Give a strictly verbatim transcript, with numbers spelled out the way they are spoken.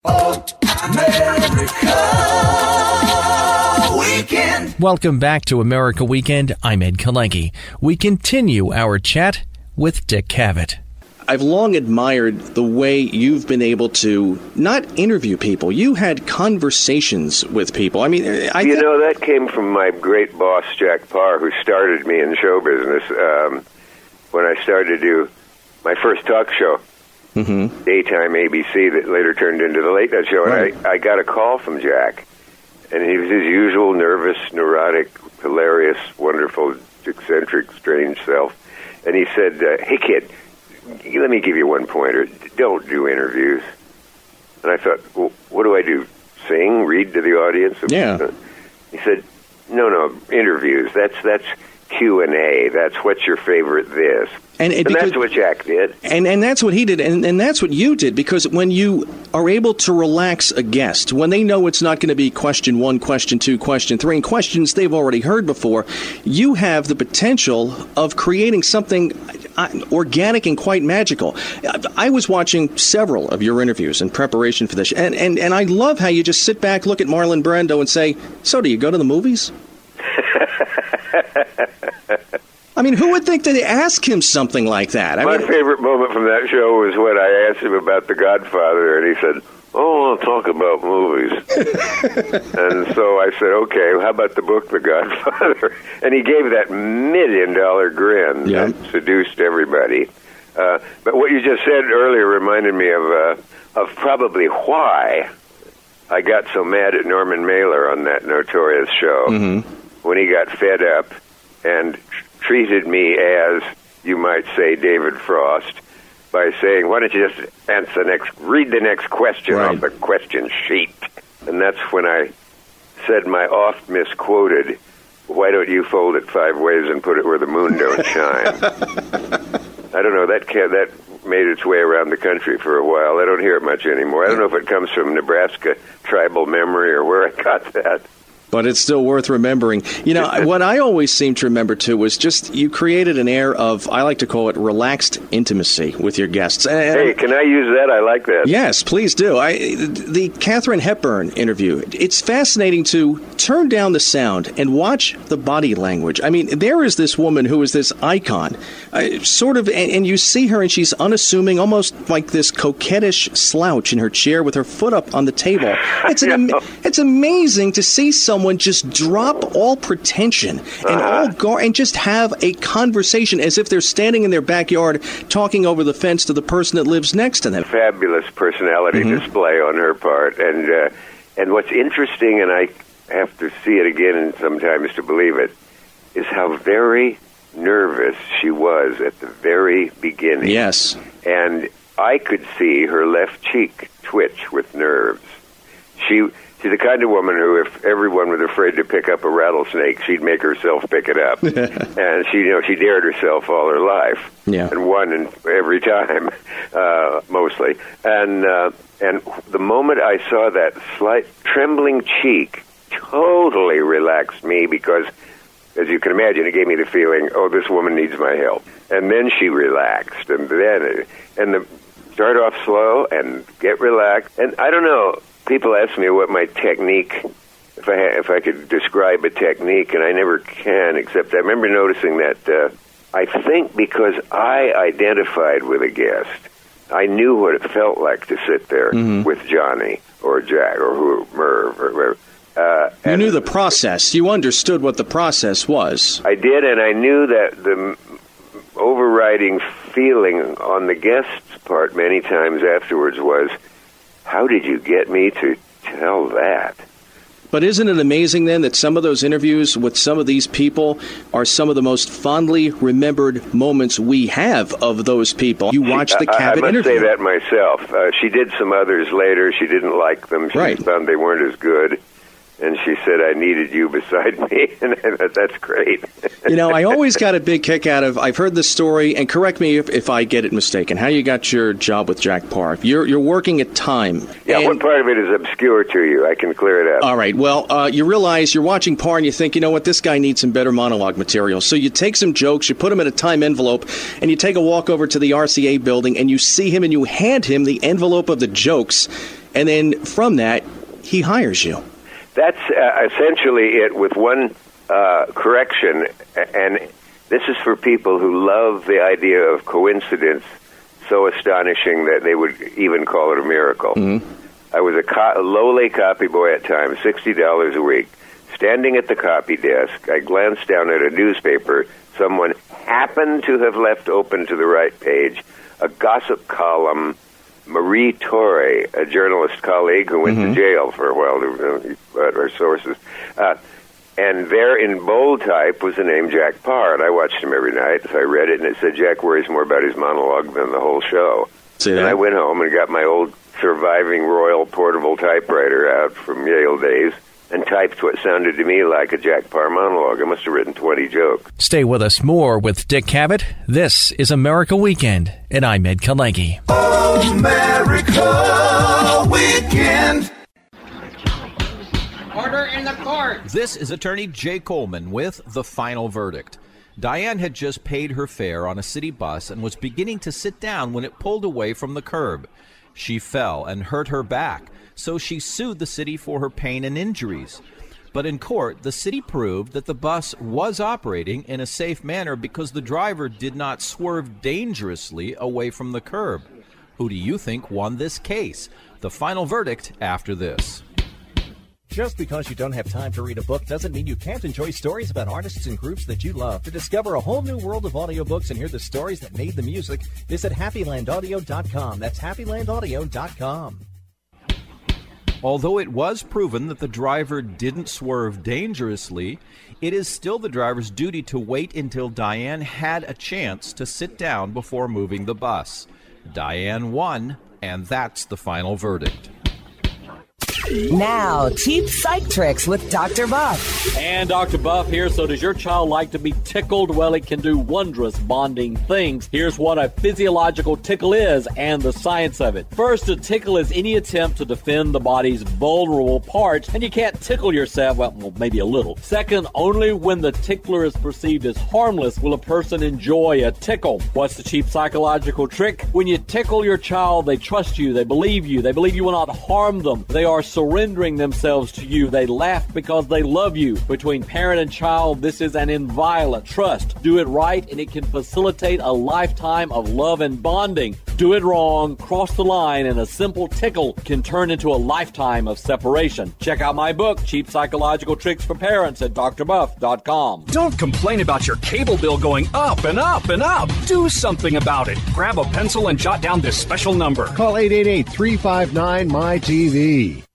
Oh, America Weekend. Welcome back to America Weekend. I'm Ed Kalenki. We continue our chat with Dick Cavett. I've long admired the way you've been able to not interview people. You had conversations with people. I mean, I you know, that came from my great boss, Jack Paar, who started me in show business um, when I started to do my first talk show, mm-hmm. daytime A B C, that later turned into the Late Night Show. Right. And I, I got a call from Jack, and he was his usual nervous, neurotic, hilarious, wonderful, eccentric, strange self. And he said, uh, hey, kid, let me give you one pointer. Don't do interviews. And I thought, well, what do I do? Sing? Read to the audience? Yeah. He said, no, no, interviews. That's that's Q and A. That's what's your favorite this. And, and because, that's what Jack did. And and that's what he did, and, and that's what you did, because when you are able to relax a guest, when they know it's not going to be question one, question two, question three, and questions they've already heard before, you have the potential of creating something organic and quite magical. I was watching several of your interviews in preparation for this, and, and, and I love how you just sit back, look at Marlon Brando, and say, so do you go to the movies? I mean, who would think to ask him something like that? I My mean, favorite moment from that show was when I asked him about The Godfather, and he said, oh, I'll talk about movies. And so I said, okay, how about the book The Godfather? And he gave that million-dollar grin yeah. that seduced everybody. Uh, but what you just said earlier reminded me of uh, of probably why I got so mad at Norman Mailer on that notorious show, mm-hmm. when he got fed up and treated me as, you might say, David Frost, by saying, why don't you just answer the next, read the next question right. off the question sheet. And that's when I said my oft misquoted, why don't you fold it five ways and put it where the moon don't shine? I don't know, that can, that made its way around the country for a while. I don't hear it much anymore. I don't know if it comes from Nebraska tribal memory or where I got that. But it's still worth remembering. You know, what I always seem to remember, too, was just you created an air of, I like to call it, relaxed intimacy with your guests. And, hey, can I use that? I like that. Yes, please do. I, the Katharine Hepburn interview, it's fascinating to turn down the sound and watch the body language. I mean, there is this woman who is this icon, uh, sort of, and, and you see her and she's unassuming, almost like this coquettish slouch in her chair with her foot up on the table. It's, an, it's amazing to see someone just drop all pretension and uh-huh. all gar- and just have a conversation as if they're standing in their backyard talking over the fence to the person that lives next to them. Fabulous personality mm-hmm. display on her part. And uh, and what's interesting, and I have to see it again sometimes to believe it, is how very nervous she was at the very beginning. Yes. And I could see her left cheek twitch with nerves. She... She's the kind of woman who, if everyone was afraid to pick up a rattlesnake, she'd make herself pick it up. And she, you know, she dared herself all her life, yeah. and won in, every time, uh, mostly. And uh, and the moment I saw that slight trembling cheek, totally relaxed me because, as you can imagine, it gave me the feeling, oh, this woman needs my help. And then she relaxed, and then and the start off slow and get relaxed. And I don't know. People ask me what my technique, if I ha- if I could describe a technique, and I never can, except I remember noticing that uh, I think because I identified with a guest, I knew what it felt like to sit there mm-hmm. with Johnny or Jack or who, Merv or whoever. Uh, you knew the process. You understood what the process was. I did, and I knew that the overriding feeling on the guest's part many times afterwards was, how did you get me to tell that? But isn't it amazing, then, that some of those interviews with some of these people are some of the most fondly remembered moments we have of those people? You watch the Cavett interview. I must say that myself. Uh, she did some others later. She didn't like them. She right. found they weren't as good. And she said, I needed you beside me. And I thought, that's great. You know, I always got a big kick out of, I've heard this story, and correct me if, if I get it mistaken, how you got your job with Jack Paar. You're, you're working at Time. Yeah, and, one part of it is obscure to you. I can clear it up. All right. Well, uh, you realize you're watching Paar and you think, you know what, this guy needs some better monologue material. So you take some jokes, you put them in a Time envelope, and you take a walk over to the R C A building, and you see him and you hand him the envelope of the jokes. and then from that, he hires you. That's uh, essentially it, with one uh, correction, and this is for people who love the idea of coincidence so astonishing that they would even call it a miracle. Mm-hmm. I was a, co- a lowly copy boy at times, sixty dollars a week. Standing at the copy desk, I glanced down at a newspaper. Someone happened to have left open to the right page a gossip column. Marie Torre, a journalist colleague who went mm-hmm. to jail for a while, at our sources. Uh, and there in bold type was the name Jack Parr, and I watched him every night. So I read it, and it said Jack worries more about his monologue than the whole show. See and that? I went home and got my old surviving Royal portable typewriter out from Yale days and typed what sounded to me like a Jack Parr monologue. I must have written twenty jokes. Stay with us more with Dick Cavett. This is America Weekend, and I'm Ed Kalegi. America Weekend. Order in the court. This is attorney Jay Coleman with The Final Verdict. Diane had just paid her fare on a city bus and was beginning to sit down when it pulled away from the curb. She fell and hurt her back, so she sued the city for her pain and injuries. But in court, the city proved that the bus was operating in a safe manner because the driver did not swerve dangerously away from the curb. Who do you think won this case? The final verdict after this. Just because you don't have time to read a book doesn't mean you can't enjoy stories about artists and groups that you love. To discover a whole new world of audiobooks and hear the stories that made the music, visit happy land audio dot com. That's happy land audio dot com. Although it was proven that the driver didn't swerve dangerously, it is still the driver's duty to wait until Diane had a chance to sit down before moving the bus. Diane won, and that's the final verdict. Now, cheap psych tricks with Doctor Buff. And Doctor Buff here. So does your child like to be tickled? Well, it can do wondrous bonding things. Here's what a physiological tickle is and the science of it. First, a tickle is any attempt to defend the body's vulnerable parts, and you can't tickle yourself, well, well, maybe a little. Second, only when the tickler is perceived as harmless will a person enjoy a tickle. What's the cheap psychological trick? When you tickle your child, they trust you, they believe you, they believe you will not harm them. They are surrendering themselves to you. They laugh because they love you. Between parent and child, this is an inviolate trust. Do it right, and it can facilitate a lifetime of love and bonding. Do it wrong, cross the line, and a simple tickle can turn into a lifetime of separation. Check out my book, Cheap Psychological Tricks for Parents, at d r buff dot com. Don't complain about your cable bill going up and up and up. Do something about it. Grab a pencil and jot down this special number. Call eight eight eight, three five nine, M Y T V.